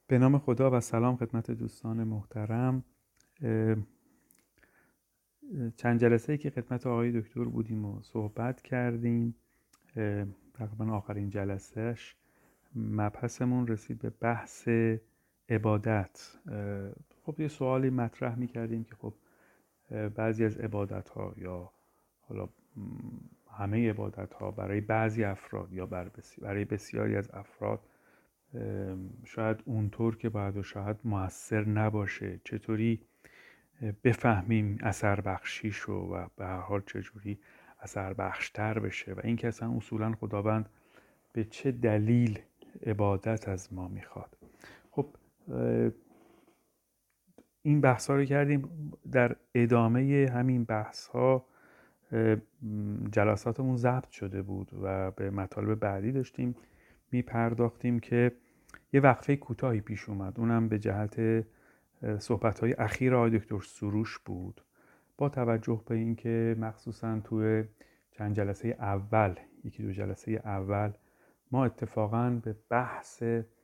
به نام خدا و سلام خدمت دوستان محترم. چند جلسه‌ای که خدمت آقای دکتر بودیم و صحبت کردیم، تقریبا آخرین جلسهش مبحثمون رسید به بحث عبادت. خب یه سوالی مطرح می‌کردیم که خب بعضی از عبادت‌ها یا حالا همه عبادت‌ها برای بعضی افراد یا برای بسیاری از افراد شاید اونطور که باید و شاید مؤثر نباشه. چطوری بفهمیم اثر بخشیشو و به هر حال چجوری اثر بخشتر بشه و این که اصلا اصولا خداوند به چه دلیل عبادت از ما میخواد. خب این بحث ها رو کردیم. در ادامه همین بحث ها جلساتمون ضبط شده بود و به مطالب بعدی داشتیم میپرداختیم که یه وقفه کوتاهی پیش اومد، اونم به جهت صحبت‌های اخیر آقای دکتر سروش بود، با توجه به اینکه مخصوصاً توی چند جلسه اول، یکی دو جلسه اول، ما اتفاقاً به بحث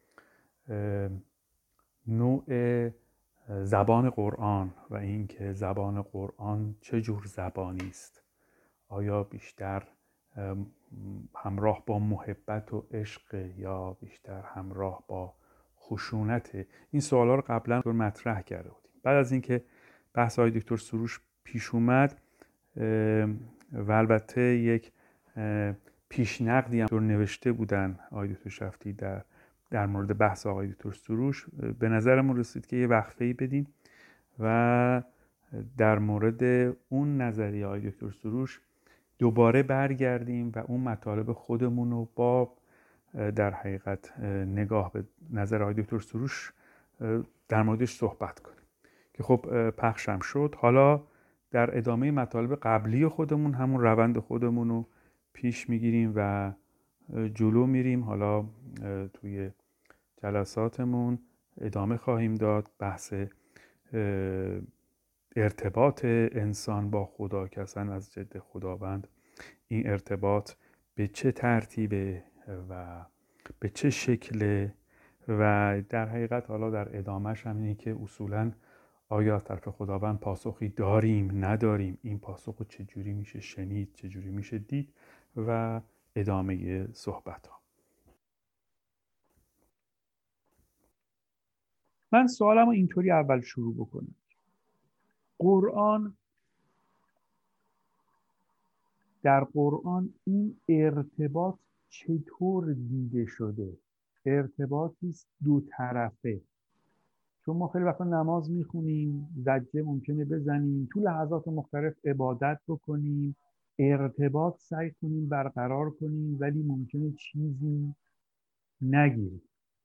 نوع زبان قرآن و اینکه زبان قرآن چه جور زبانی است، آیا بیشتر همراه با محبت و عشق یا بیشتر همراه با خشونت، این سوالا رو قبلا مطرح کرده بودیم. بعد از اینکه بحث های دکتر سروش پیش اومد و البته یک پیشنقدی هم نوشته بودن آقای دکتر شفتی در مورد بحث آقای دکتر سروش، به نظرمون رسید که یه وقفه‌ای بدیم و در مورد اون نظریه آقای دکتر سروش دوباره برگردیم و اون مطالب خودمون رو با در حقیقت نگاه به نظر آقای دکتر سروش در موردش صحبت کنیم که خب پخشم شد. حالا در ادامه مطالب قبلی خودمون همون روند خودمون رو پیش میگیریم و جلو میریم. حالا توی جلساتمون ادامه خواهیم داد بحث ارتباط انسان با خدا که اصلا از جد خداوند این ارتباط به چه ترتیبه و به چه شکله و در حقیقت حالا در ادامهش هم اینه که اصولاً آیا از طرف خداوند پاسخی داریم نداریم، این پاسخ رو چجوری میشه شنید، چجوری میشه دید و ادامه صحبت ها. من سوالم رو اینطوری اول شروع بکنم. در قرآن این ارتباط چطور دیده شده؟ ارتباطی است دو طرفه. چون ما خیلی وقتا نماز میخونیم، زجه ممکنه بزنیم، تو لحظات مختلف عبادت بکنیم، ارتباط سعی کنیم برقرار کنیم، ولی ممکنه چیزی نگیریم.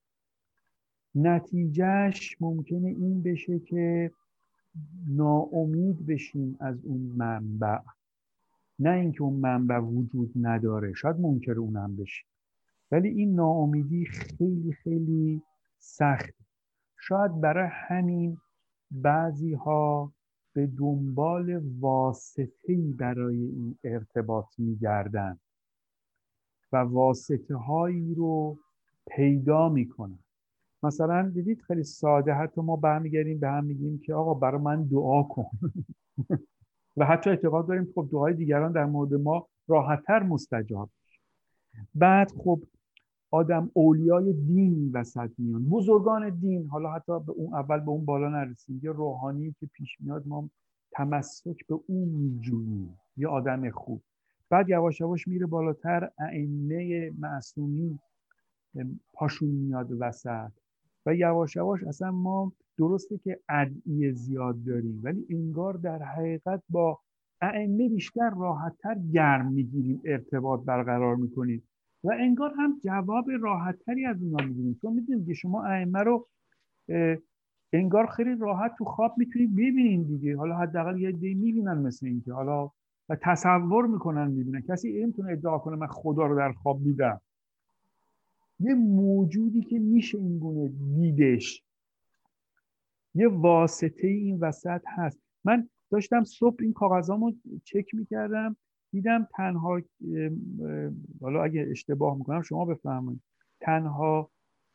نتیجهش ممکنه این بشه که ناامید بشیم از اون منبع. نه اینکه اون منبع وجود نداره، شاید منکر اونم بشیم، ولی این ناامیدی خیلی خیلی سخت. شاید برای همین بعضی ها به دنبال واسطه‌ای برای این ارتباط می‌گردن و واسطه هایی رو پیدا میکنن. مثلا دیدید خیلی ساده، حتی ما برمیگردیم به هم میگیم که آقا برای من دعا کن و حتی اعتقاد داریم خب دعای دیگران در مورد ما راحت‌تر مستجاب. بعد خب اولیای دین وسط میان، بزرگان دین، حالا حتی به اون اول به اون بالا نرسیم، یه روحانی که پیش میاد ما تمسک به اون میجوییم، یه آدم خوب. بعد یواش یواش میره بالاتر، ائمه معصومین پاشون میاد وسط و یواش یواش اصلا ما درسته که ادعیه زیاد داریم ولی انگار در حقیقت با ائمه بیشتر راحتتر گرم میگیریم، ارتباط برقرار میکنیم و انگار هم جواب راحتتری از اونا میگیریم. چون میدونید که شما ائمه رو انگار خیلی راحت تو خواب میتونید ببینید دیگه. حالا حداقل یه عده‌ای میبینن مثل این که حالا و تصور میکنن میبینن. کسی نمیتونه ادعا کنه من خدا رو در خواب دیدم. یه موجودی که میشه این گونه دیدش، یه واسطه این وسط هست. من داشتم صبح این کاغذامو چک میکردم، دیدم تنها حالا اگه اشتباه میکنم شما بفهمید، تنها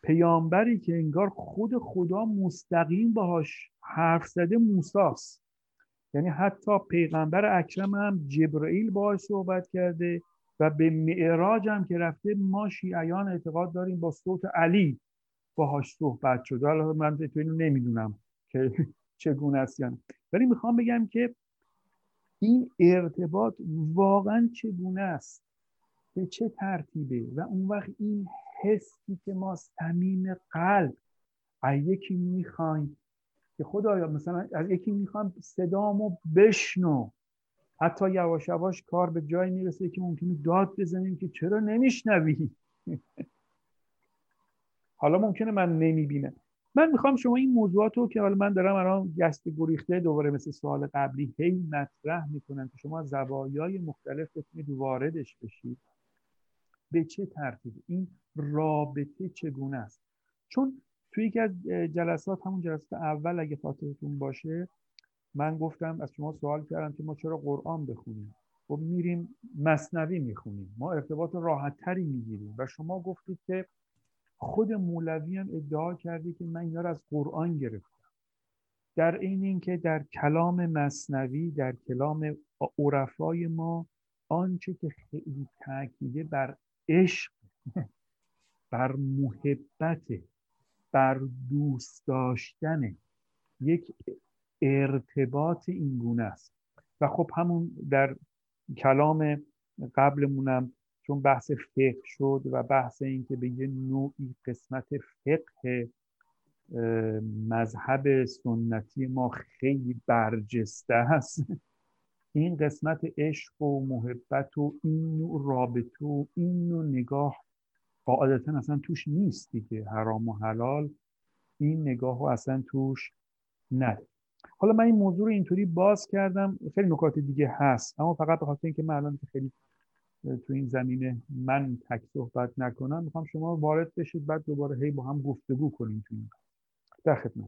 پیامبری که انگار خود خدا مستقیم باهاش حرف زده موسیٰ. یعنی حتی پیغمبر اکرم هم جبرئیل باهاش صحبت کرده و به معراج هم که رفته ما شیعیان اعتقاد داریم با صوت علی باهاش صحبت شده. حالا من تو اینو نمیدونم که چگونه است یعنی، ولی میخوام بگم که این ارتباط واقعا چگونه است، به چه ترتیبه، و اون وقت این حسی که ما صمیم قلب از یکی میخوایم که خدایا مثلا از یکی میخوام صدامو بشنو، حتی یواش یواش کار به جای میرسه که ممکنه داد بزنیم که چرا نمیشنوی. حالا ممکنه من نمیبینم. من میخوام شما این موضوعاتو که حالا من دارم الان گست گریخته دوباره مثل سوال قبلی هی مطرح میکنم که شما زوایای مختلف بتونید واردش بشید، به چه ترتیب این رابطه چگونه است. چون توی یکی از جلسات، همون جلسات اول اگه خاطرتون باشه، من گفتم از شما سوال کردم که ما چرا قرآن بخونیم. خب میریم مثنوی میخونیم، ما ارتباط راحت تری میگیریم، و شما گفتید که خود مولوی هم ادعا کرده که من اینا رو از قرآن گرفتم. در این اینکه در کلام مثنوی، در کلام عرفای ما، آنچه که خیلی تاکیده بر عشق، بر محبت، بر دوست داشتن، یک ارتباط این گونه است. و خب همون در کلام قبلمونم چون بحث فقه شد و بحث این که به یه نوعی قسمت فقه مذهب سنتی ما خیلی برجسته است، این قسمت عشق و محبت و این نوع رابطه و این نوع نگاه قاعدتا اصلا توش نیست دیگه، حرام و حلال این نگاه رو اصلا توش نداره. حالا من این موضوع رو اینطوری باز کردم، خیلی نکات دیگه هست، اما فقط به خاطر اینکه من الان خیلی تو این زمینه من تک صحبت نکنم، میخوام شما وارد بشید، بعد دوباره هی با هم گفتگو کنیم تو این. در خدمت.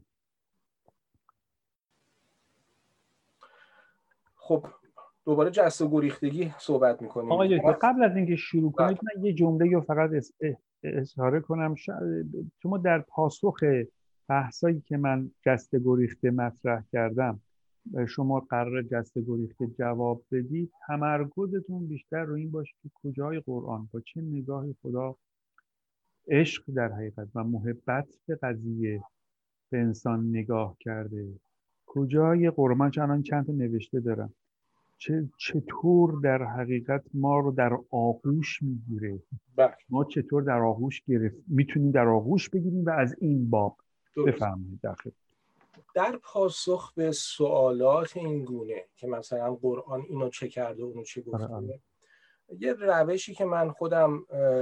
خب دوباره جست و گریختگی صحبت میکنیم. آقای دکتر قبل از اینکه شروع کنید من یه جمله رو فقط اشاره کنم. شما در پاسخ بحثایی که من جست گریخته مطرح کردم، شما قرار جست گریخته جواب بدید، تمرکزتون بیشتر رو این باشه که کجای قرآن با چه نگاهی خدا عشق در حقیقت و محبت به قضیه به انسان نگاه کرده، کجای قرآن. چون چند تا نوشته دارم چطور در حقیقت ما رو در آغوش میگیره، ما چطور در آغوش میتونیم در آغوش بگیریم، و از این باب بفهمید. در پاسخ به سوالات این گونه که مثلا قرآن اینو چه کرده اونو چه گفته، یه روشی که من خودم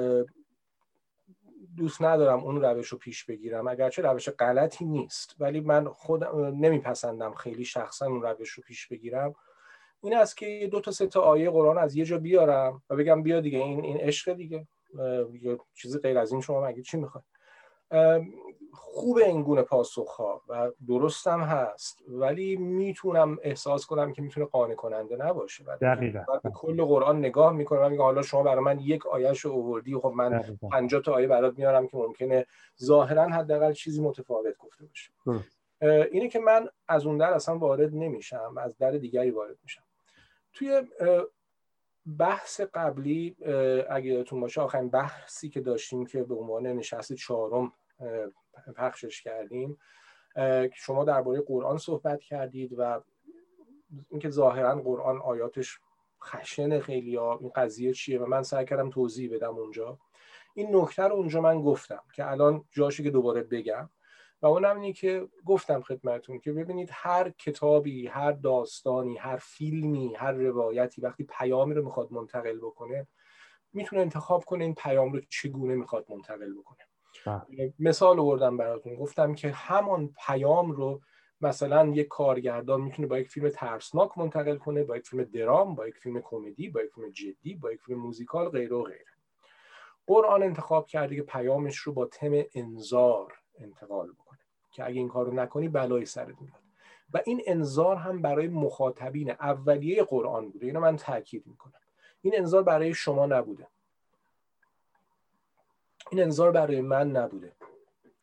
دوست ندارم اون روش رو پیش بگیرم، اگرچه روش غلطی نیست، ولی من خودم نمیپسندم خیلی شخصا اون روش رو پیش بگیرم، این است که 2 تا 3 تا آیه قرآن از یه جا بیارم و بگم بیا دیگه این عشق دیگه، یا چیزی غیر از این شما مگه چی میخواید. خوبه این گونه پاسخ‌ها و درستم هست، ولی میتونم احساس کنم که میتونه قانع کننده نباشه. بعد به کل قرآن نگاه میکنم و میگم حالا شما برای من یک آیه‌شو آوردی، خب من 50 تا آیه برات میارم که ممکنه ظاهرا حداقل چیزی متفاوت گفته باشه. اینه که من از اون در اصلا وارد نمیشم، از در دیگری وارد میشم. توی بحث قبلی اگه یادتون باشه، آخرین بحثی که داشتیم که به عنوان نشست 4 پخشش کردیم، شما درباره قرآن صحبت کردید و اینکه ظاهرا قرآن آیاتش خشن خیلی ها، این قضیه چیه، و من سعی کردم توضیح بدم اونجا. این نکته رو اونجا من گفتم که الان جاشه که دوباره بگم، و اونم اینه که گفتم خدمتون که ببینید هر کتابی، هر داستانی، هر فیلمی، هر روایتی وقتی پیامی رو میخواد منتقل بکنه، میتونه انتخاب کنه این پیام رو چگونه میخواد منتقل بکنه. مثال آوردم براتون، گفتم که همان پیام رو مثلا یک کارگردان میتونه با یک فیلم ترسناک منتقل کنه، با یک فیلم درام، با یک فیلم کمدی، با یک فیلم جدی، با یک فیلم موزیکال، غیره و غیره. قرآن انتخاب کرده که پیامش رو با تم انذار انتقال بکنه که اگه این کارو نکنی بلای سرت میاد، و این انذار هم برای مخاطبین اولیه قرآن بوده. اینو من تاکید میکنم، این انذار برای شما نبوده، این انذار برای من نبوده.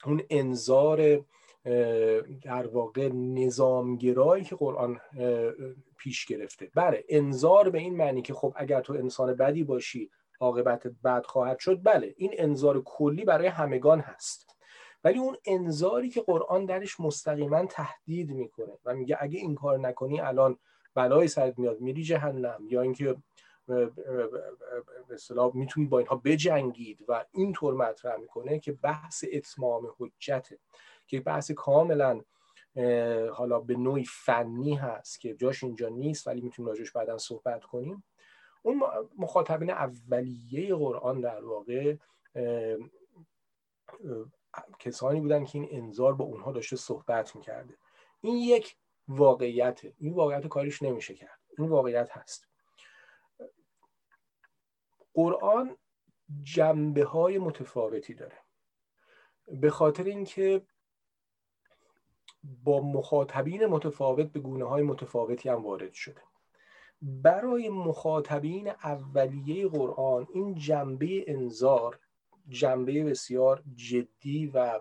اون انذار در واقع نظامگرایی که قرآن پیش گرفته. بله، انذار به این معنی که خب اگر تو انسان بدی باشی عاقبت بد خواهد شد، بله این انذار کلی برای همگان هست. ولی اون انذاری که قرآن درش مستقیما تهدید میکنه و میگه اگه این کار نکنی الان بلای سرت میاد میری جهنم، یا اینکه به اصطلاح میتونید با اینها بجنگید و اینطور مطرح میکنه، که بحث اتمام حجته، که بحث کاملا حالا به نوعی فنی هست که جاش اینجا نیست ولی میتونیم راجعش بعداً صحبت کنیم. اون مخاطبین اولیه قرآن در واقع کسانی بودن که این انذار با اونها داشته صحبت میکرده. این یک واقعیته، این واقعیت کاریش نمیشه کرد، این واقعیت هست. قرآن جنبه های متفاوتی داره، به خاطر اینکه با مخاطبین متفاوت به گونه های متفاوتی هم وارد شده. برای مخاطبین اولیه قرآن این جنبه انذار جنبه بسیار جدی و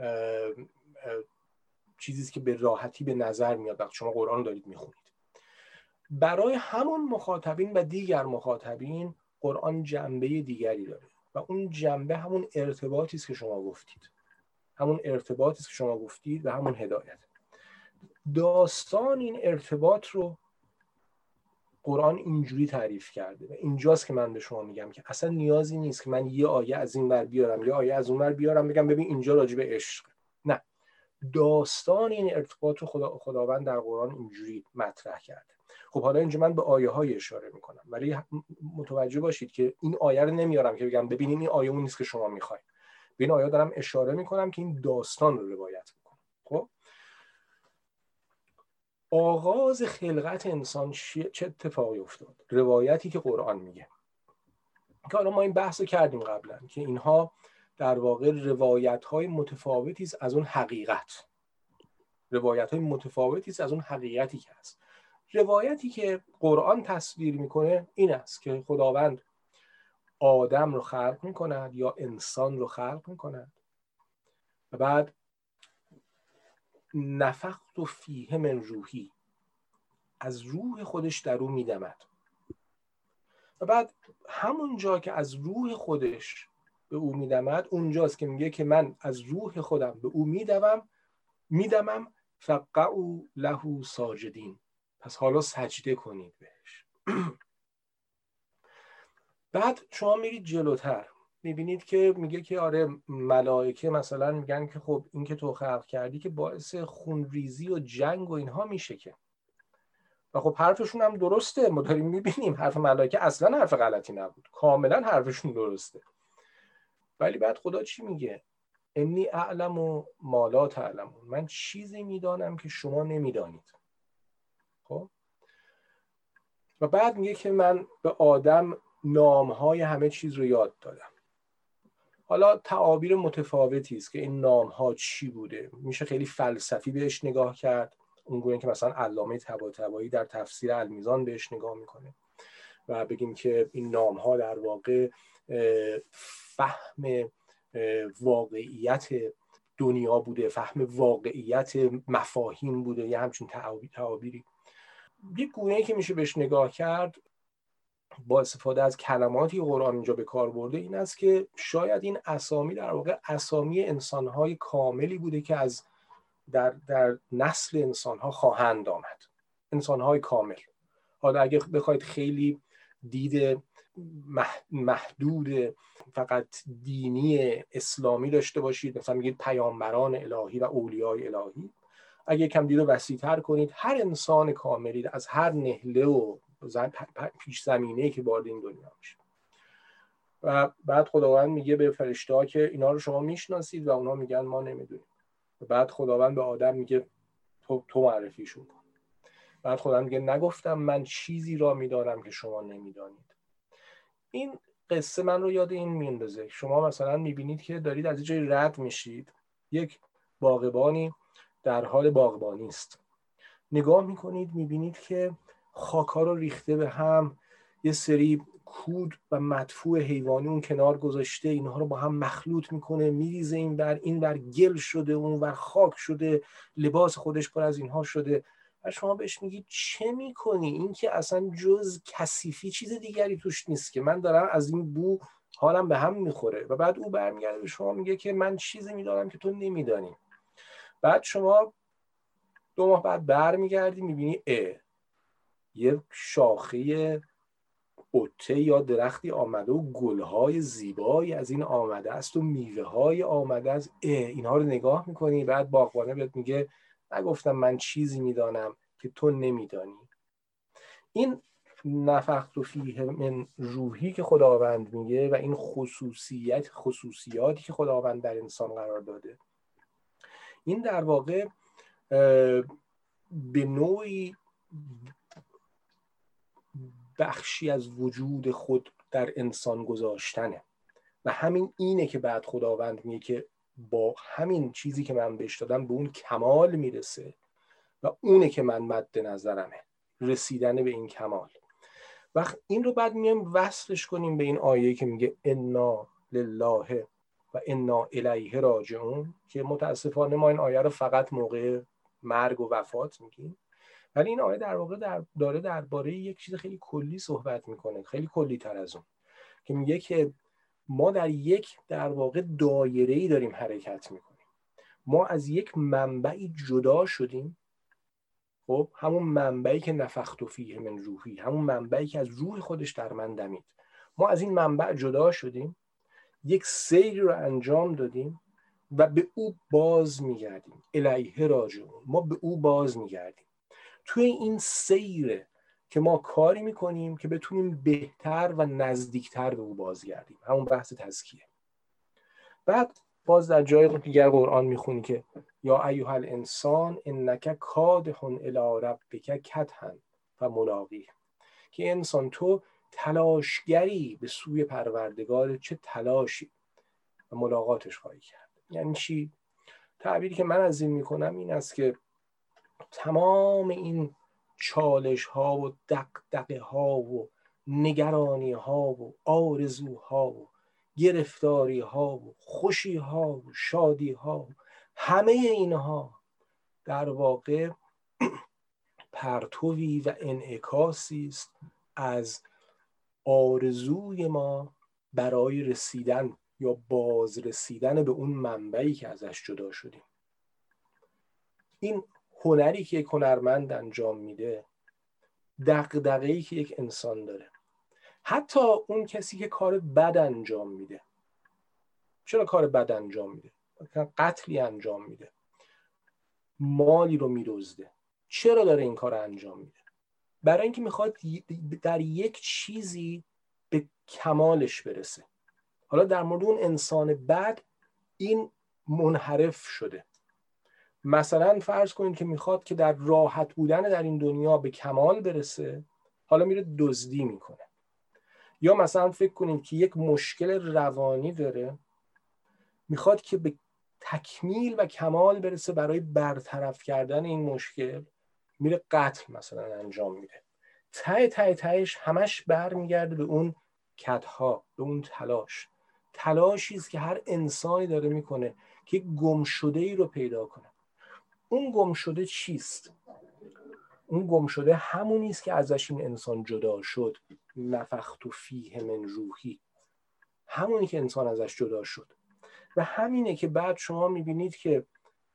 چیزیست که به راحتی به نظر میاد وقتی شما قرآن دارید میخونید. برای همون مخاطبین و دیگر مخاطبین قرآن جنبه دیگری داره و اون جنبه همون ارتباطی است که شما گفتید، همون ارتباطی است که شما گفتید و همون هدایت. داستان این ارتباط رو قرآن اینجوری تعریف کرده و اینجاست که من به شما میگم که اصلا نیازی نیست که من یه آیه از این ور بیارم یه آیه از اون ور بیارم بگم ببین اینجا راجع به عشق. نه، داستان این ارتباط رو خداوند در قرآن اینجوری مطرح کرده. خب حالا اینجا من به آیه های اشاره میکنم، ولی متوجه باشید که این آیه رو نمیارم که بگم ببینین این آیه اون نیست که شما میخواید. به این آیه دارم اشاره میکنم که این داستان رو روایت میکنم. خب آغاز خلقت انسان چه اتفاقی افتاد؟ روایتی که قرآن میگه که حالا ما این بحث رو کردیم قبلا که اینها در واقع روایت‌های متفاوتی است از اون حقیقت، روایت‌های متفاوتی است از اون حقیقتی که هست. روایتی که قرآن تصویر میکنه این است که خداوند آدم رو خلق میکند یا انسان رو خلق میکند و بعد نفخت فیه من روحی، از روح خودش در او میدمد و بعد همون جا که از روح خودش به او میدمد اونجاست که میگه که من از روح خودم به او میدمم فقعوا له ساجدین، پس حالا سجده کنید بهش. بعد شما میرید جلوتر میبینید که میگه که آره ملائکه مثلا میگن که خب این که تو خلق کردی که باعث خونریزی و جنگ و اینها میشه که، و خب حرفشون هم درسته، ما داریم میبینیم حرف ملائکه اصلا حرف غلطی نبود، کاملا حرفشون درسته. ولی بعد خدا چی میگه؟ انی اعلم ما لا تعلمون، من چیزی میدانم که شما نمیدانید. خب و بعد میگه که من به آدم نامهای همه چیز رو یاد دادم. حالا تعابیر متفاوتی است که این نامها چی بوده، میشه خیلی فلسفی بهش نگاه کرد، اونگونه که مثلا علامه طباطبایی در تفسیر المیزان بهش نگاه میکنه و بگیم که این نامها در واقع فهم واقعیت دنیا بوده، فهم واقعیت مفاهیم بوده، یه همچین تعابیری. یک گونه‌ای که میشه بهش نگاه کرد با استفاده از کلماتی قرآن اینجا به کار برده این است که شاید این اسامی در واقع اسامی انسان‌های کاملی بوده که از در نسل انسان‌ها خواهند آمد، انسان‌های کامل. حالا اگه بخواید خیلی دید محدود فقط دینی اسلامی داشته باشید، مثلا میگید پیامبران الهی و اولیای الهی، اگه کم دید رو وسیع‌تر کنید، هر انسان کاملی از هر نهله و پیش زمینه‌ای که وارد این دنیا میشه. و بعد خداوند میگه به فرشته‌ها که اینا رو شما میشناسید و اونا میگن ما نمیدونیم. و بعد خداوند به آدم میگه تو معرفیشون کن. بعد خداوند میگه نگفتم من چیزی را میدانم که شما نمیدانید. این قصه من رو یاد این میندازه. شما مثلا میبینید که دارید از جای رد میشید، یک باغبانی در حال باغبانی است، نگاه میکنید میبینید که خاک‌ها رو ریخته به هم، یه سری کود و مدفوع حیوانی اون کنار گذاشته، اینها رو با هم مخلوط میکنه، میریزه این بر گل شده، اون بر خاک شده، لباس خودش پر از اینها شده. و شما بهش میگی چه میکنی؟ این که اصلا جز کثیفی چیز دیگری توش نیست که، من دارم از این بو حالم به هم میخوره. و بعد او برمیگرده به شما میگه که من چیزی میدانم که تو نمیدانی. بعد شما 2 ماه بعد برمیگردی میبینی یه شاخه قطه یا درختی آمده و گلهای زیبایی از این آمده است و میوه های آمده است. اینها رو نگاه میکنی، بعد باغبانه بهت میگه نگفتم من چیزی میدانم که تو نمیدانی. این نفخت فیه من روحی که خداوند میگه و این خصوصیاتی که خداوند در انسان قرار داده، این در واقع به نوعی بخشی از وجود خود در انسان گذاشتنه. و همین اینه که بعد خداوند میگه که با همین چیزی که من بهش دادم به اون کمال میرسه و اونه که من مد نظرمه، رسیدن به این کمال. وقت این رو بعد میایم وصلش کنیم به این آیه که میگه انا لله و انا الیه راجعون، که متاسفانه ما این آیه رو فقط موقع مرگ و وفات میگیم، ولی این آیه در واقع داره درباره یک چیز خیلی کلی صحبت میکنه، خیلی کلی تر از اون، که میگه که ما در واقع دایره‌ای داریم حرکت میکنیم. ما از یک منبعی جدا شدیم، خب همون منبعی که نفخت فیه من روحی، همون منبعی که از روح خودش در من دمید، ما از این منبع جدا شدیم، یک سیری رو انجام دادیم و به او باز میگردیم. الیه راجعون، ما به او باز میگردیم. توی این سیره که ما کاری میکنیم که بتونیم بهتر و نزدیکتر به او بازگردیم، همون بحث تزکیه. بعد باز در جای دیگر قرآن میخونی که یا ایها الانسان انک کادح الی ربک کدحا فملاقیه، که انسان تو تلاشگری به سوی پروردگار، چه تلاشی، و ملاقاتش خواهی کرد. یعنی چی؟ تعبیری که من از این میکنم این است که تمام این چالش ها و دغدغه ها و نگرانی ها و آرزوها و گرفتاری ها و خوشی ها و شادی ها، همه اینها در واقع پرتوی و انعکاسی است از آرزوی ما برای رسیدن یا بازرسیدن به اون منبعی که ازش جدا شدیم. این هنری که یک هنرمند انجام میده، دغدغه‌ای که یک انسان داره، حتی اون کسی که کار بد انجام میده، چرا کار بد انجام میده؟ قتلی انجام میده، مالی رو میدزده، چرا داره این کار انجام میده؟ برای اینکه میخواد در یک چیزی به کمالش برسه. حالا در مورد اون انسان بد این منحرف شده. مثلا فرض کنید که میخواد که در راحت بودن در این دنیا به کمال برسه، حالا میره دزدی میکنه. یا مثلا فکر کنید که یک مشکل روانی داره، میخواد که به تکمیل و کمال برسه، برای برطرف کردن این مشکل میره قتل مثلا انجام میده. تهش همش برمیگرده به اون کدها، به اون تلاشی است که هر انسانی داره میکنه که گم شده ای رو پیدا کنه. اون گم شده چیست؟ اون گم شده همونی است که ازش این انسان جدا شد. نفخت فیه من روحی، همونی که انسان ازش جدا شد. و همینه که بعد شما میبینید که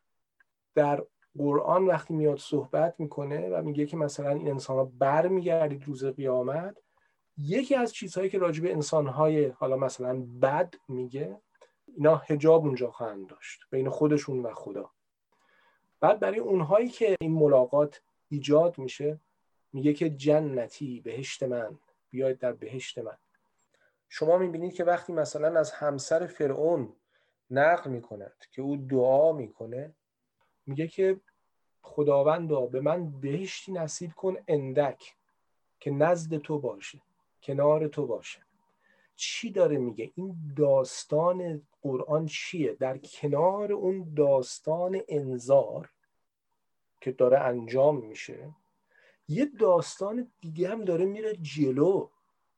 در قرآن وقتی میاد صحبت میکنه و میگه که مثلا این انسان ها برمیگردید روز قیامت، یکی از چیزهایی که راجع به انسانهای حالا مثلا بد میگه، اینا حجاب اونجا خواهند داشت بین خودشون و خدا. بعد برای اونهایی که این ملاقات ایجاد میشه میگه که جنتی، بهشت من، بیاید در بهشت من. شما میبینید که وقتی مثلا از همسر فرعون نقل میکند که او دعا میکنه، میگه که خداوندا به من بهشتی نصیب کن اندک، که نزد تو باشه، کنار تو باشه. چی داره میگه؟ این داستان قرآن چیه؟ در کنار اون داستان انذار که داره انجام میشه، یه داستان دیگه هم داره میره جلو.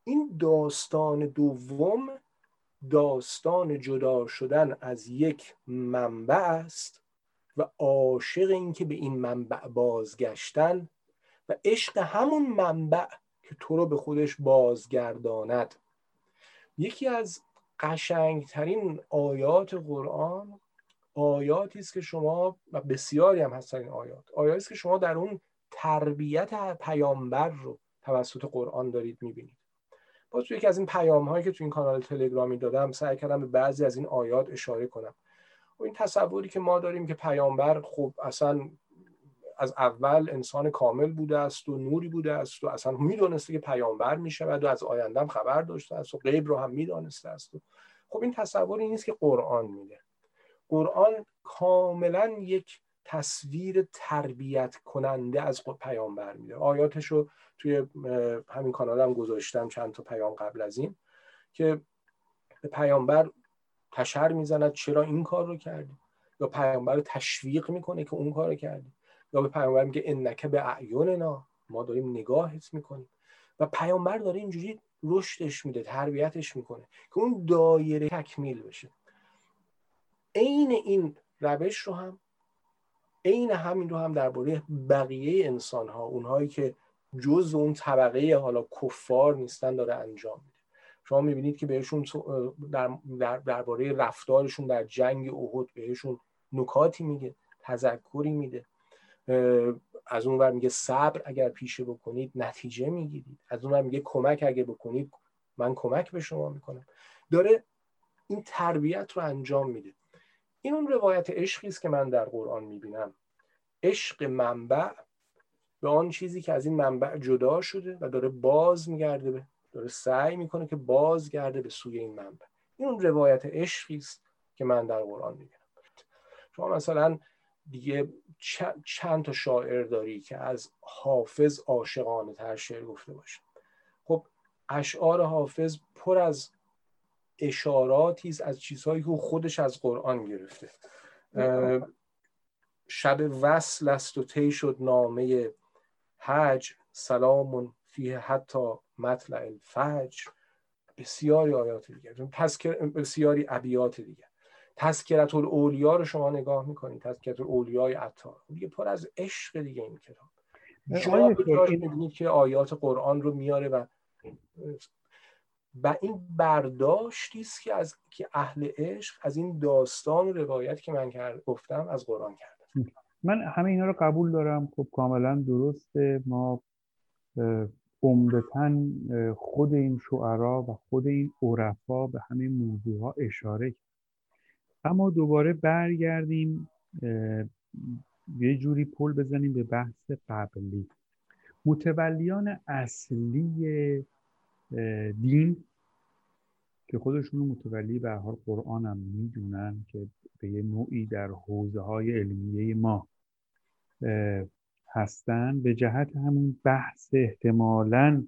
این داستان دوم داستان جدا شدن از یک منبع است و عاشق این که به این منبع بازگشتن و عشق همون منبع که تو رو به خودش بازگرداند. یکی از قشنگترین آیات قرآن آیاتی است که شما، و بسیاری هم هستن این آیاتی است که شما در اون تربیت پیامبر رو توسط قرآن دارید میبینید. باز توی یکی از این پیام هایی که تو این کانال تلگرامی دادم سعی کردم به بعضی از این آیات اشاره کنم. و این تصوری که ما داریم که پیامبر خب اصلا از اول انسان کامل بوده است و نوری بوده است و اصلا میدونسته که پیامبر میشود و از آینده هم خبر داشته است و غیب رو هم میدونسته است. خب این تصوری نیست که قرآن میده. قرآن کاملا یک تصویر تربیت کننده از پیامبر میده. آیاتشو توی همین کانال هم گذاشتم، چند تا پیام قبل از این، که به پیامبر تشر میزند چرا این کار رو کردی، یا پیامبر رو تشویق میکنه که اون کار رو کردی، یا به پیامبر میگه انک به اعیننا، ما داریم نگاهت میکنیم. و پیامبر داره اینجوری رشدش میده، تربیتش میکنه که اون دایره تکمیل بشه. عین این روش رو هم، عین همین رو هم درباره بقیه انسان ها، اونهایی که جز اون طبقه حالا کفار نیستن، داره انجام میده. شما میبینید که بهشون درباره رفتارشون در جنگ احد بهشون نکاتی میگه، تذکری میده. از اون ور میگه صبر اگر پیشه بکنید نتیجه میگیرید. از اون ور میگه کمک اگر بکنید من کمک به شما میکنم. داره این تربیت رو انجام میده. این اون روایت عشقی است که من در قرآن میبینم. عشق منبع به آن چیزی که از این منبع جدا شده و داره باز میگرده، داره سعی میکنه که بازگرده به سوی این منبع. این اون روایت عشقی است که من در قرآن میبینم. شما مثلا دیگه چند تا شاعر داری که از حافظ عاشقانه تر شعر گفته باشه. خب اشعار حافظ پر از اشاراتی است از چیزهایی که خودش از قرآن گرفته. شب وصل است و طی شد نامه هجر، سلام فیه حتی مطلع الفجر. بسیاری آیات دیگه، بسیاری ابیات دیگه. تذکرة الاولیا رو شما نگاه میکنید، تذکرة الاولیای عطار دیگه پر از عشق دیگه. این کتاب جا به جاش میبینید که آیات قرآن رو میاره و این برداشتی است که اهل عشق از این داستان و روایت که من گفتم از قرآن کردم. من همه اینا رو قبول دارم. خب کاملا درسته. ما عمدتاً خود این شعرا و خود این عرفا به همین موضوعها اشاره کرد. اما دوباره برگردیم یه جوری پل بزنیم به بحث قبلی. متولیان اصلی دین که خودشون متولی به هر حال قرآن هم میدونن که به یه نوعی در حوزه‌های علمیه ما هستن، به جهت همون بحث احتمالاً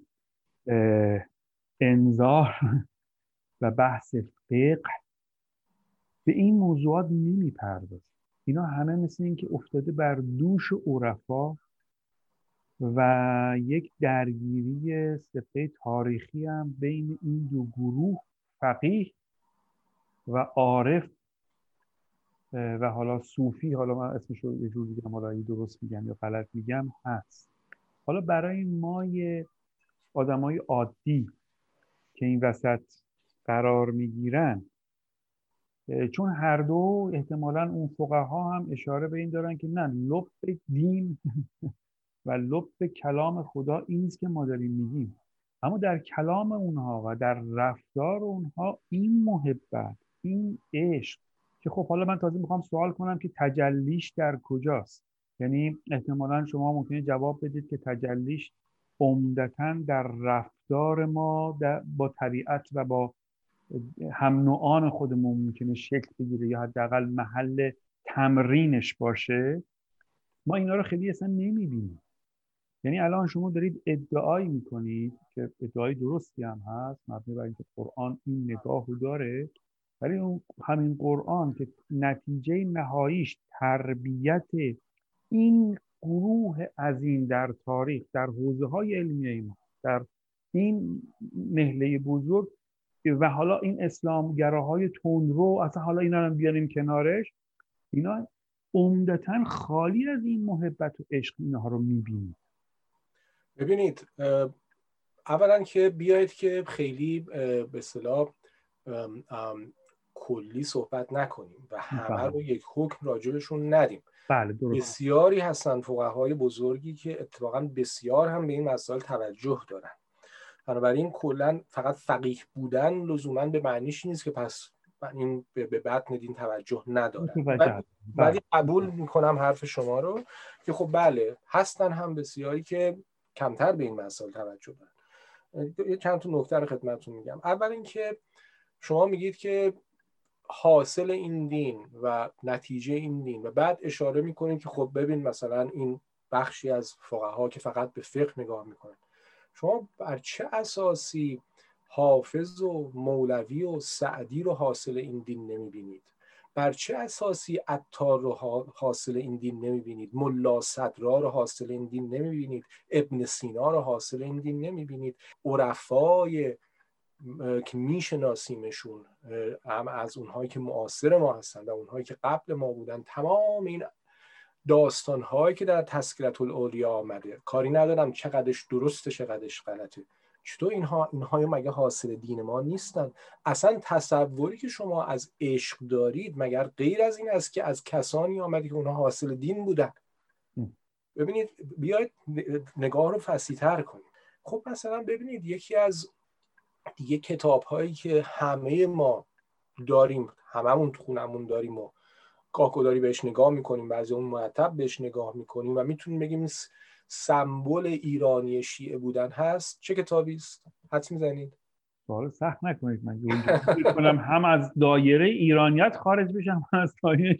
انذار و بحث فقه به این موضوعات نمیپردازه. اینا همه مثل این که افتاده بر دوش عرفا و یک درگیری صفحه تاریخی هم بین این دو گروه، فقیه و عارف و حالا صوفی، حالا من اسمش رو یه جور دیگه حالا درست میگم یا غلط میگم، هست. حالا برای ما آدمای عادی که این وسط قرار میگیرن، چون هر دو احتمالاً اون فقها هم اشاره به این دارن که نه، لب دین و لب کلام خدا این است که ما داریم میگیم، اما در کلام اونها و در رفتار اونها این محبت، این عشق، که خب حالا من تازه میخوام سوال کنم که تجلیش در کجاست. یعنی احتمالاً شما ممکنه جواب بدید که تجلیش عمدتاً در رفتار ما با طبیعت و با هم نوعان خودمون ممکنه شکل بگیره یا حداقل محل تمرینش باشه. ما اینا رو خیلی اصلا نمیبینیم. یعنی الان شما دارید ادعایی میکنید که ادعای درستی هم هست، مبنی بر اینکه قرآن این نگاه رو داره، ولی اون همین قرآن که نتیجه نهاییش تربیت این گروه عظیم در تاریخ، در حوزه‌های علمیه ما، در این نهله بزرگ و حالا این اسلامگراهای تندرو، اصلا حالا اینا رو بیاریم کنارش، اینا عمدتاً خالی از این محبت و عشق اینها رو میبینید. ببینید اولا که بیایید که خیلی به اصطلاح کلی صحبت نکنیم و همه رو یک حکم راجبشون ندیم. بله درست. بسیاری هستن فقهای بزرگی که اتفاقا بسیار هم به این مسائل توجه دارن. بنابراین کلا فقط فقیه بودن لزوما به معنیش نیست که پس این به بطن دین توجه ندارن. ولی قبول میکنم حرف شما رو که خب بله هستن هم بسیاری که کمتر به این مسائل توجه دارن. چند تا نکته رو خدمتتون میگم. اول اینکه شما میگید که حاصل این دین و نتیجه این دین و بعد اشاره میکنید که خب ببین مثلا این بخشی از فقها که فقط به فقه نگاه میکنن. شما بر چه اساسی حافظ و مولوی و سعدی رو حاصل این دین نمیبینید؟ بر چه اساسی عطار رو حاصل این دین نمیبینید؟ ملا صدرا رو حاصل این دین نمیبینید؟ ابن سینا رو حاصل این دین نمیبینید؟ عرفای که میشناسیمشون، هم از اونهایی که معاصر ما هستند و اونهایی که قبل ما بودن، تمام این داستانهایی که در تذکرة الاولیا آمده، کاری ندارم چقدرش درسته چقدرش غلطه، چطور اینها مگه حاصل دین ما نیستن؟ اصلا تصوری که شما از عشق دارید مگر غیر از این است که از کسانی آمده که اونها حاصل دین بودن؟ ببینید، بیاید نگاه رو فصیح‌تر کنید. خب مثلا ببینید یکی از دیگه کتاب هایی که همه ما داریم، هممون تو خونمون داریم و گاه‌گداری بهش نگاه میکنیم، بعضی اون مرتب بهش نگاه میکنیم و میتونیم بگیم سمبل ایرانی شیعه بودن هست، چه کتابی است؟ حدس میزنید؟ سوال سخت نکنید. من اونجا کنم هم از دایره ایرانیت خارج بشم هم از دایره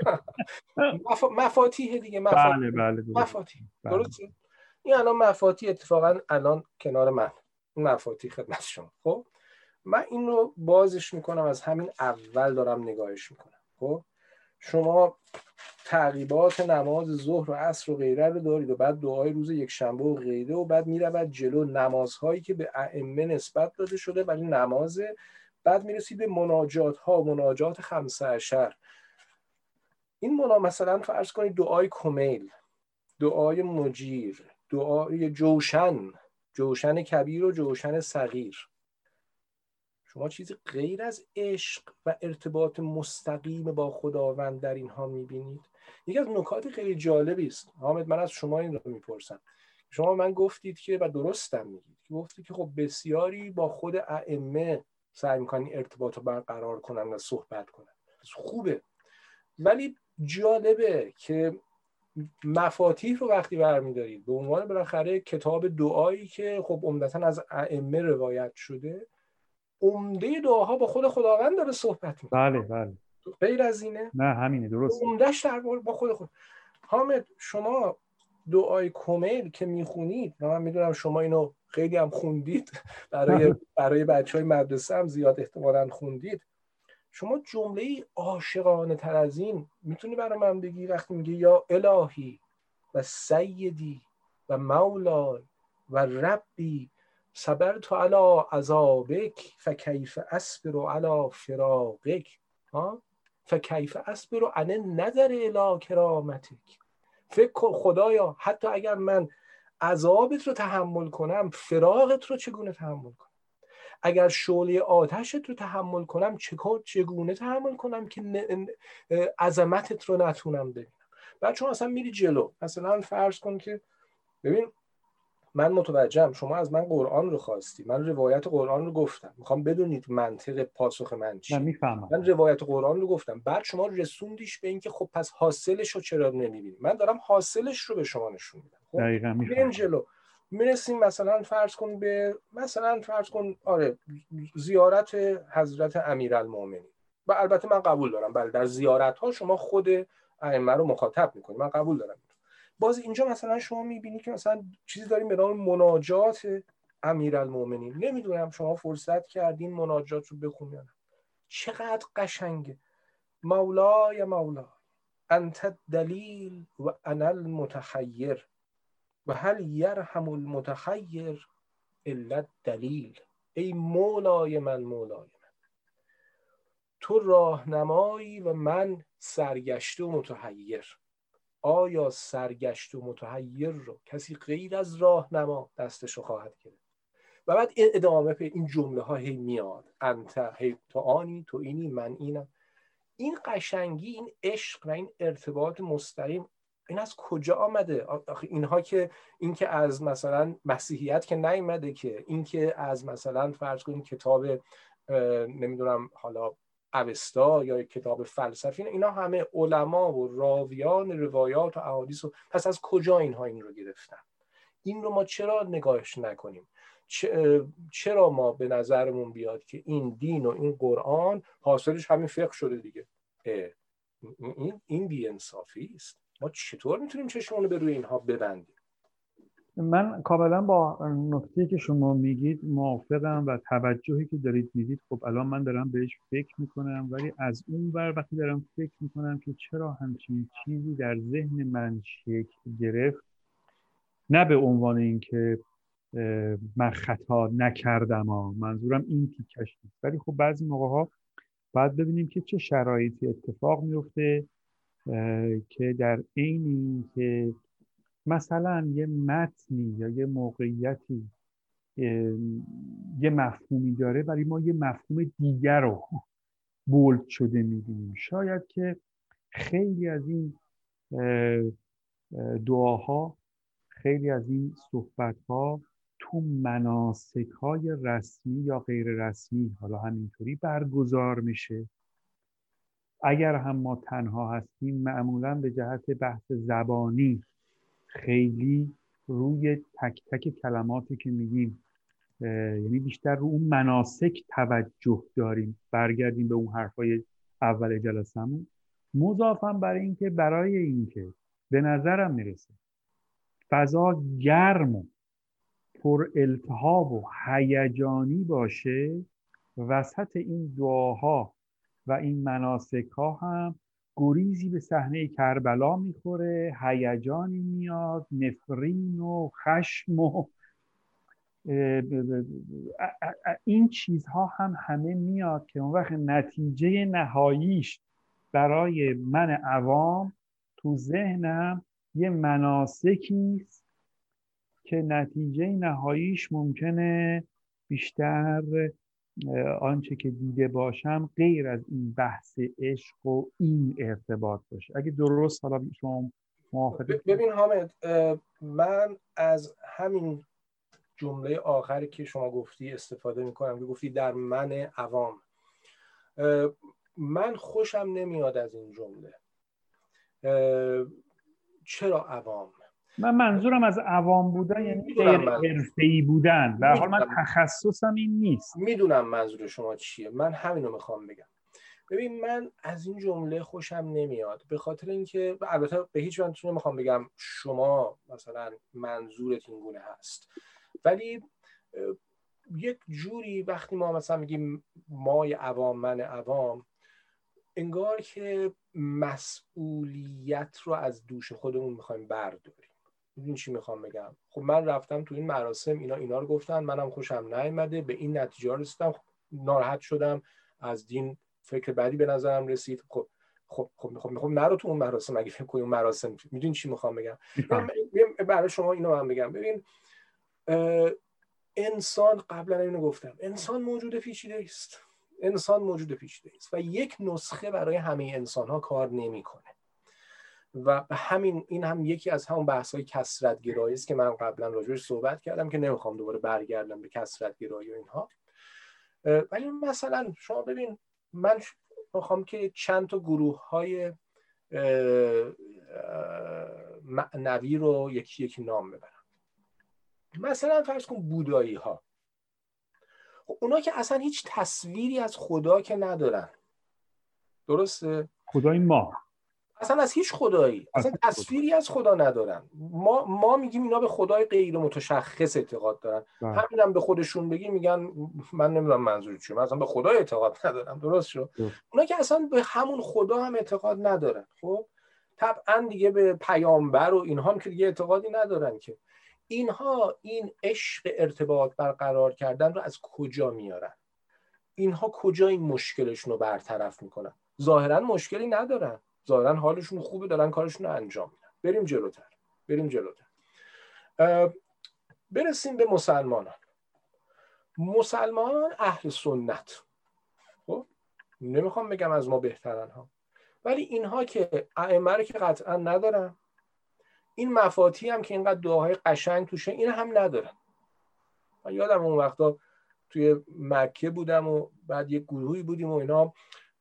مفاتیح دیگه. بله مفاتیح درسته؟ این الان مفاتیح اتفاقا الان کنار من مفاتیح خدمت شما. خب من این رو بازش میکنم، از همین اول دارم نگاهش میکنم. خب شما تعقیبات نماز ظهر و عصر و غیره رو دارید و بعد دعای روز یکشنبه و غیره و بعد میرود جلو نمازهایی که به ائمه نسبت داده شده ولی نمازه. بعد میرسید به مناجات ها، مناجات 15. این مثلا فرض کنید دعای کمیل، دعای مجیر، دعای جوشن کبیر و جوشن صغیر. شما چیزی غیر از عشق و ارتباط مستقیم با خداوند در اینها میبینید؟ یکی از نکات خیلی جالبی است. حامد، من از شما این رو میپرسم. شما من گفتید که و درستم میگید که گفتید که خب بسیاری با خود ائمه سعی میکنن ارتباط رو برقرار کنن و صحبت کنن. خوبه، ولی جالبه که مفاتیح رو وقتی برمیدارید به عنوان بالاخره کتاب دعایی که خب عمدتاً از ائمه روایت شده، عمده دعاها با خود خداوند داره صحبت میکنه. بله غیر از اینه؟ نه همینه، درست. عمده‌اش در با خود. حامد، شما دعای کمیل که میخونید، من میدونم شما اینو خیلی هم خوندید، برای بچهای مدرسه هم زیاد احتمالاً خوندید. شما جمله عاشقانه تر از این میتونی برای من بگی وقتی میگه یا الهی و سیدی و مولای و ربی صبرت علی عذابک فکیف اصبر علی فراقک فکیف اصبر عن نظر الی کرامتک. فکر کن خدایا، حتی اگر من عذابت رو تحمل کنم، فراقت رو چگونه تحمل کنم؟ اگر شعله آتشت رو تحمل کنم، چگونه تحمل کنم که عظمتت رو نتونم ببینم؟ بعد چون اصلا میری جلو، مثلا فرض کن که ببین من متوجهم شما از من قرآن رو خواستی، من روایت قرآن رو گفتم، میخوام بدونید منطق پاسخ من چیه. من روایت قرآن رو گفتم، بعد شما رسوندیش به این که خب پس حاصلش رو چرا نمیبینی؟ من دارم حاصلش رو به شما نشون میدم. خب دقیقاً میریم جلو، میرسیم مثلا فرض کن آره زیارت حضرت امیرالمومنین. و البته من قبول دارم بله در زیارت ها شما خود ائمه رو مخاطب میکنید، من قبول دارم. باز اینجا مثلا شما میبینید که مثلا چیزی داریم به نام مناجات امیرالمومنین. نمیدونم شما فرصت کردین مناجات رو بخونید، چقدر قشنگه. مولای مولای انت الدلیل و انا المتخیر و هل یرحم المتخیر علت دلیل. ای مولای من مولای من، تو راهنمایی و من سرگشته و متحیر. آیا سرگشته و متحیر رو کسی غیر از راهنما دستشو خواهد گرفت؟ و بعد ادامه این جمله ها هی میاد، انت، هی تو آنی، تو اینی، من اینم. این قشنگی، این عشق و این ارتباط مستقیم، این از کجا آمده؟ آخه اینها که، این که از مثلا مسیحیت که نیامده که، این که از مثلا فرض کنید کتاب نمیدونم حالا اوستا یا کتاب فلسفی، اینا همه علما و راویان روایات و احادیث. پس از کجا اینها این رو گرفتن؟ این رو ما چرا نگاهش نکنیم؟ چرا ما به نظرمون بیاد که این دین و این قرآن حاصلش همین فقه شده دیگه؟ این بی‌انصافی است. ما چطور میتونیم چشمون رو به روی اینها ببندیم؟ من کاملا با نکته‌ای که شما میگید موافقم و توجهی که دارید میدید، خب الان من دارم بهش فکر میکنم، ولی از اون ور وقتی دارم فکر میکنم که چرا همچین چیزی در ذهن من شکل گرفت، نه به عنوان اینکه من خطا نکردم منظورم این تیکش نیست، ولی خب بعضی موقع‌ها باید ببینیم که چه شرایطی اتفاق میفته که در عین اینکه مثلا یه متنی یا یه موقعیتی یه مفهومی داره، ولی ما یه مفهوم دیگر رو بولد شده میبینیم. شاید که خیلی از این دعاها، خیلی از این صحبتها تو مناسک‌های رسمی یا غیر رسمی حالا همینطوری برگزار میشه. اگر هم ما تنها هستیم، معمولاً به جهت بحث زبانی خیلی روی تک تک کلماتی که میگیم، یعنی بیشتر رو اون مناسک توجه داریم. برگردیم به اون حرفای اول جلسمون. مضافاً برای اینکه به نظرم میرسه فضا گرم و پر التهاب و هیجانی باشه، وسط این دعاها و این مناسک ها هم گریزی به صحنه کربلا میخوره، هیجانی میاد، نفرین و خشم و این چیزها هم همه میاد که اون وقت نتیجه نهاییش برای من عوام تو ذهنم یه مناسکی است که نتیجه نهاییش ممکنه بیشتر آنچه که دیده باشم غیر از این بحث عشق و این ارتباط باشه. اگه درست حالا شما موافقه؟ ببین حامد، من از همین جمله آخری که شما گفتی استفاده میکنم که گفتی در من عوام. من خوشم نمیاد از این جمله. چرا عوام؟ من منظورم از عوام بودن یعنی غیر حرفه‌ای بودن. به هر حال من تخصصم این نیست. میدونم منظور شما چیه. من همینو میخوام بگم. ببین، من از این جمله خوشم نمیاد به خاطر اینکه، البته به هیچ وجه نمیخوام بگم شما مثلا منظورت این گونه هست، ولی یک جوری وقتی ما مثلا میگیم مای عوام، من عوام، انگار که مسئولیت رو از دوش خودمون میخوایم برداریم. میدونی چی میخوام بگم؟ خب من رفتم تو این مراسم، اینا رو گفتن، منم خوشم نیامده، به این نتیجه رسیدم، ناراحت شدم، از دین فکر بعدی به نظرم رسید. خب نرو تو اون مراسم اگه فکر کنی اون مراسم. میدونی چی میخوام بگم؟ برای شما اینو من بگم. ببین، انسان، قبلا اینو گفتم، انسان موجود پیچیده است. انسان موجود پیچیده است و یک نسخه برای همه انسان‌ها کار نمی‌کنه. و همین، این هم یکی از همون بحث‌های کثرت‌گرایی است که من قبلا راجعش صحبت کردم که نمیخوام دوباره برگردم به کثرت‌گرایی و اینها. ولی مثلا شما ببین، من میخوام که چند تا گروه‌های معنوی رو یکی یکی نام ببرم. مثلا فرض کن بودایی‌ها. اونا که اصلا هیچ تصویری از خدا که ندارن. درسته؟ خدای ما اصلا از هیچ خدایی اصلا تصویری از خدا ندارن. ما میگیم اینا به خدای غیر متشخص اعتقاد دارن. همینم به خودشون بگی میگن من نمیدونم منظور چیه، من اصلا به خدا اعتقاد ندارم. درست شد؟ اونا که اصلا به همون خدا هم اعتقاد ندارن. خب طبعا دیگه به پیامبر و اینها هم که دیگه اعتقادی ندارن که. اینها این عشق ارتباط برقرار کردن رو از کجا میارن؟ اینها کجا این مشکلشون رو برطرف میکنن؟ ظاهرا مشکلی ندارن، ظاهرا حالشون خوبه، دارن کارشون رو انجام میدن. بریم جلوتر. برسیم به مسلمانان اهل سنت. خب نمیخوام بگم از ما بهترن ها، ولی اینها که ائمه رو که قطعا ندارن، این مفاتی هم که اینقدر دعاهای قشنگ توشه این هم ندارن. من یادم اون وقتا توی مکه بودم و بعد یک گروهی بودیم و اینا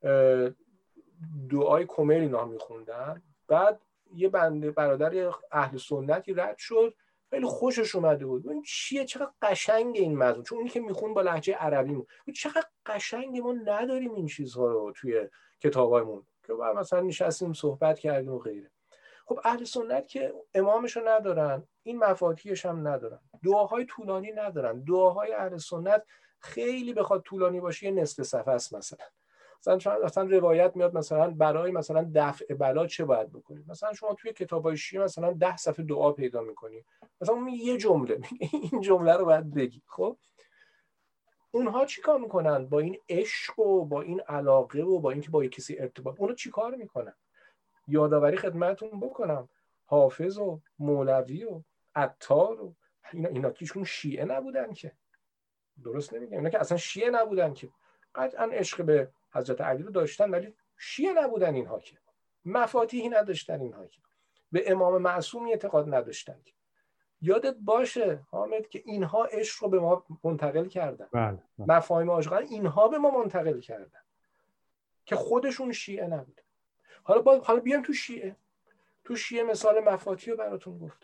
دعای کمیل اینا میخوندن، بعد یه بنده برادر اهل سنتی رد شد، خیلی خوشش اومده بود. این چیه؟ چقدر قشنگه این مضمون، چون اونی که میخون با لهجه عربی بود. چقدر قشنگه، ما نداریم این چیزها رو توی کتابایمون که بعد مثلا نشستیم صحبت کردیم و غیره. خب اهل سنت که امامشو ندارن، این مفاتیحش هم ندارن، دعاهای طولانی ندارن. دعاهای اهل سنت خیلی بخواد طولانی باشه یه نصف صفحه است. مثلا روایت میاد مثلا برای مثلا دفع بلا چه باید بکنید. مثلا شما توی کتابای شیعه مثلا 10 صفحه دعا پیدا میکنید، مثلا اون یه جمله این جمله رو باید بگی. خب اونها چیکار میکنن با این عشق و با این علاقه و با اینکه با کسی ارتباط، اونها چیکار میکنن؟ یادآوری خدمتتون بکنم، حافظ و مولوی و عطار و اینا کیشون شیعه نبودن که، درست نمیگم، اینا که اصلا شیعه نبودن که. قطعا عشق به حضرت علی رو داشتن ولی شیعه نبودن اینها که، مفاتیحی نداشتن اینها که، به امام معصومی اعتقاد نداشتن که. یادت باشه حامد که اینها عشق رو به ما منتقل کردن. بله. مفاهیم عاشقانه اینها به ما منتقل کردن که خودشون شیعه نبودن. حالا بیام تو شیعه مثال مفاتیح رو براتون گفتم،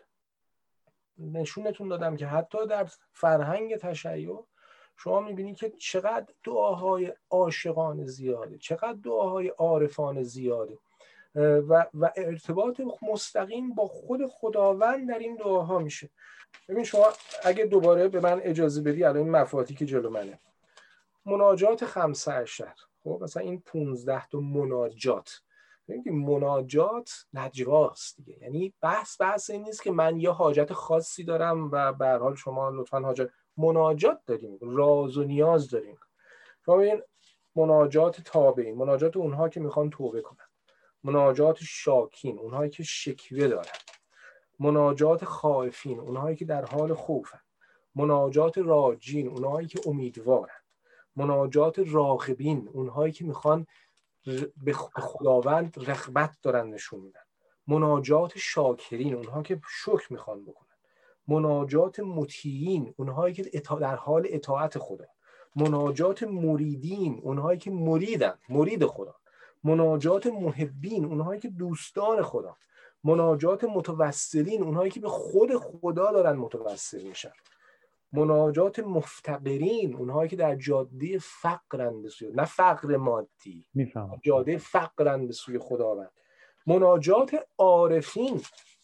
نشونتون دادم که حتی در فرهنگ تشیع شما میبینید که چقدر دعاهای عاشقانه زیاده، چقدر دعاهای عارفانه زیاده و ارتباط مستقیم با خود خداوند در این دعاها میشه. ببین شما اگه دوباره به من اجازه بدی، الان این مفاتیحی که جلو منه، مناجات 15، خب مثلا این 15 تا مناجات، ببینید مناجات نجواست دیگه، یعنی بحث این نیست که من یه حاجت خاصی دارم و به هر حال شما لطفاً حاجت، مناجات داریم، راز و نیاز داریم. شما ببین مناجات تابعین، مناجات اونها که میخوان توبه کنن، مناجات شاکین، اونهایی که شکوه دارن، مناجات خائفین، اونهایی که در حال خوفن، مناجات راجین، اونهایی که امیدوارن، مناجات راغبین، اونهایی که میخوان به خداوند رغبت دارن نشون میدن، مناجات شاکرین، اونها که شکر میخوان بکنن، مناجات مطیعین، اونهایی که در حال اطاعت خدا، مناجات مریدین، اونهایی که مرید خدا، مناجات محبین، اونهایی که دوستان خدا، مناجات متوسلین، اونهایی که به خود خدا دارن متوسل میشن، مناجات مفتقرین، اونهایی که در جاده فقرن به سوی، نه فقر مادی، جاده فقرن به سوی خداوند، مناجات عارفین،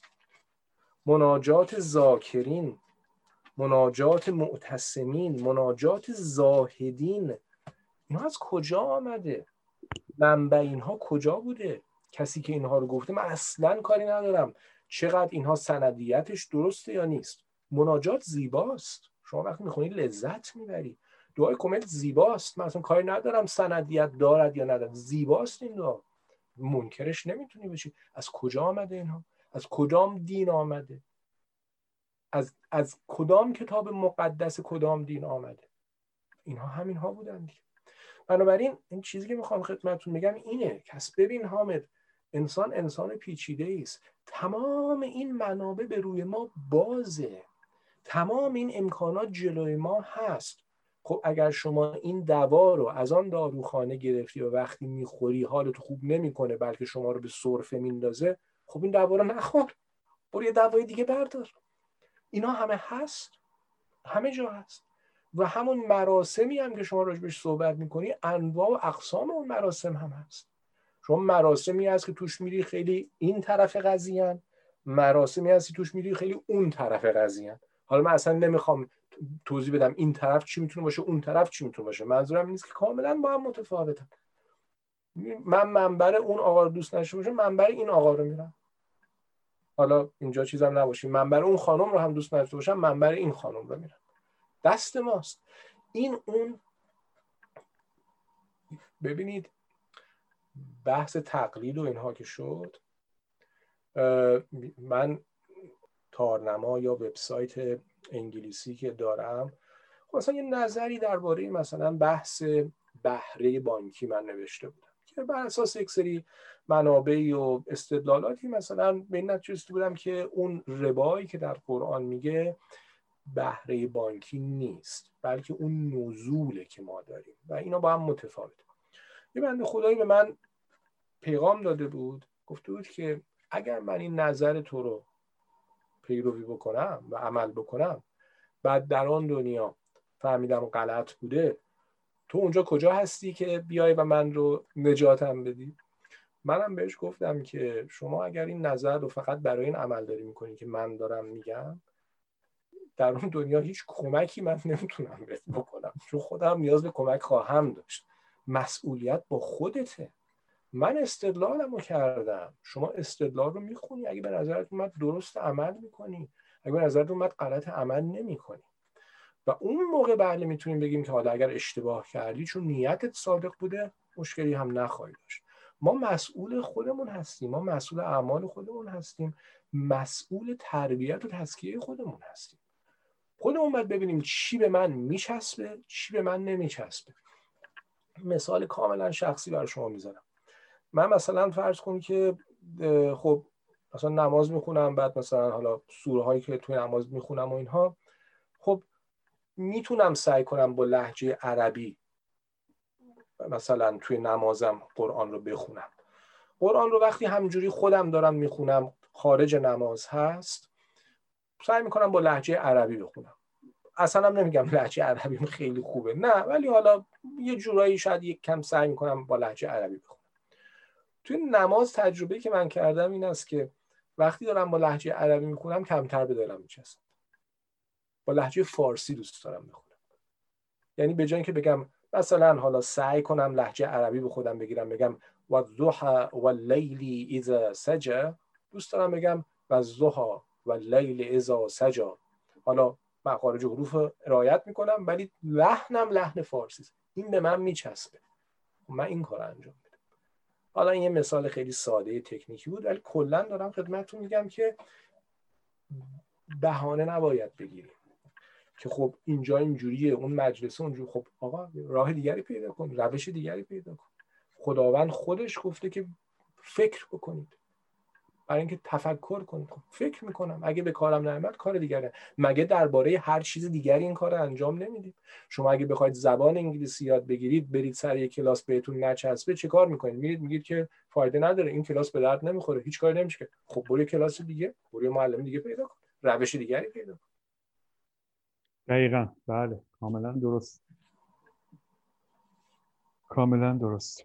مناجات ذاکرین، مناجات معتصمین، مناجات زاهدین. اینا از کجا آمده؟ منبع اینها کجا بوده؟ کسی که اینها رو گفته من اصلا کاری ندارم چقدر اینها سندیتش درسته یا نیست. مناجات زیباست، شما وقتی میخونی لذت میبری. دعای کمیل زیباست، من اصلا کاری ندارم سندیت دارد یا ندارد، زیباست این دعا، منکرش نمیتونی بشی. از کجا آمده اینها؟ از کدام دین آمده؟ از کدام کتاب مقدس کدام دین آمده؟ اینها همینها بودن دیگه. بنابراین این چیزی که میخوام خدمتتون بگم اینه که ببین حامد، انسان پیچیده است، تمام این منابع به روی ما بازه، تمام این امکانات جلوی ما هست. خب اگر شما این دوا رو از آن داروخانه گرفتی و وقتی میخوری حالت خوب نمیکنه بلکه شما رو به سرفه میندازه، خب این دوا رو نخور، برو یه دوای دیگه بردار. اینا همه هست، همه جا هست. و همون مراسمی هم که شما راجبش صحبت میکنی، انواع و اقسام اون مراسم هم هست. شما مراسمی هست که توش میری خیلی این طرف قضیه‌ن، مراسمی هست که توش میری خیلی اون طرف قضیه‌ن. حالا من اصلا نمیخوام توضیح بدم این طرف چی میتونه باشه اون طرف چی میتونه باشه، منظورم این نیست که کاملا با هم متفاوتن. من منبر اون آقا رو دوست نداشته باشم، منبر این آقا رو میرم. حالا اینجا چیزم نباشه، منبر اون خانم رو هم دوست نداشته باشم، منبر این خانم رو میرم. دست ماست. این اون ببینید بحث تقلید و اینها که شد، من تارنما یا وبسایت انگلیسی که دارم، مثلا یه نظری درباره مثلا بحث بهره بانکی من نوشته بودم که بر اساس یک سری منابعی و استدلالاتی مثلا به این نتیجه رسیده بودم که اون ربایی که در قرآن میگه بهره بانکی نیست، بلکه اون نزوله که ما داریم و اینا با هم متفاوته. یه بنده خدایی به من پیغام داده بود، گفته بود که اگر من این نظر تو رو پیروی بکنم و عمل بکنم، بعد در آن دنیا فهمیدم غلط بوده، تو اونجا کجا هستی که بیای و من رو نجاتم بدی؟ منم بهش گفتم که شما اگر این نظر رو فقط برای این عمل داری میکنی که من دارم میگم، در اون دنیا هیچ کمکی من نمیتونم بهت بکنم، چون خودم نیاز به کمک خواهم داشت. مسئولیت با خودته. من استدلالمو کردم، شما استدلال رو میخونی، اگه به نظرت اومد درست عمل میکنی، اگه به نظرت اومد غلط عمل نمیکنی. و اون موقع بله میتونیم بگیم که حالا اگر اشتباه کردی چون نیتت صادق بوده مشکلی هم نخواهی داشت. ما مسئول خودمون هستیم، ما مسئول اعمال خودمون هستیم، مسئول تربیت و تزکیه خودمون هستیم. خودمون باید ببینیم چی به من میچسبه، چی به من نمیچسبه. مثال کاملا شخصی برای شما میزنم. من مثلا فرض کن که خب مثلا نماز میخونم، بعد مثلا حالا سوره هایی که توی نماز میخونم و اینها، خب میتونم سعی کنم با لهجه عربی مثلا توی نمازم قرآن رو بخونم. قرآن رو وقتی همجوری خودم دارم میخونم، خارج نماز هست، سعی میکنم با لهجه عربی بخونم. اصلا هم نمیگم لهجه عربیم خیلی خوبه، نه، ولی حالا یه جورایی شاید یک کم سعی میکنم با لهجه عربی بخونم. توی نماز تجربه که من کردم این است که وقتی دارم با لهجه عربی میخونم کمتر به دلم میچسبه. با لهجه فارسی دوست دارم بخونم. یعنی به جای اینکه بگم مثلا حالا سعی کنم لهجه عربی به خودم بگیرم، بگم والضحى واللیل اذا سجى، دوست دارم بگم والضحى واللیل اذا سجى. حالا مخارج حروف رعایت میکنم ولی لحنم لحن فارسی است. این به من میچسبه، من این کار انجام میدم. حالا این یه مثال خیلی ساده تکنیکی بود، ولی کلا دارم خدمتتون میگم که بهانه نباید بگیریم که خب اینجا اینجوریه، اون مجلس اونجوری. خب آقا راه دیگری پیدا کن، روش دیگری پیدا کن. خداوند خودش گفته که فکر بکنید، برای اینکه تفکر کنید. خب فکر میکنم، اگه به کارم نیامد کار دیگره. مگه درباره هر چیز دیگری این کار انجام نمیدید؟ شما اگه بخواید زبان انگلیسی یاد بگیرید، برید سر یک کلاس بهتون نچسبه، چه کار میکنید؟ میگید که فایده نداره، این کلاس به درد نمیخوره، هیچ کاری نمیشه. خب برو کلاس دیگه، برو معلم دیگه پیدا کن، روش دیگری پیدا کن. دقیقاً، بله، کاملا درست. کاملا درست.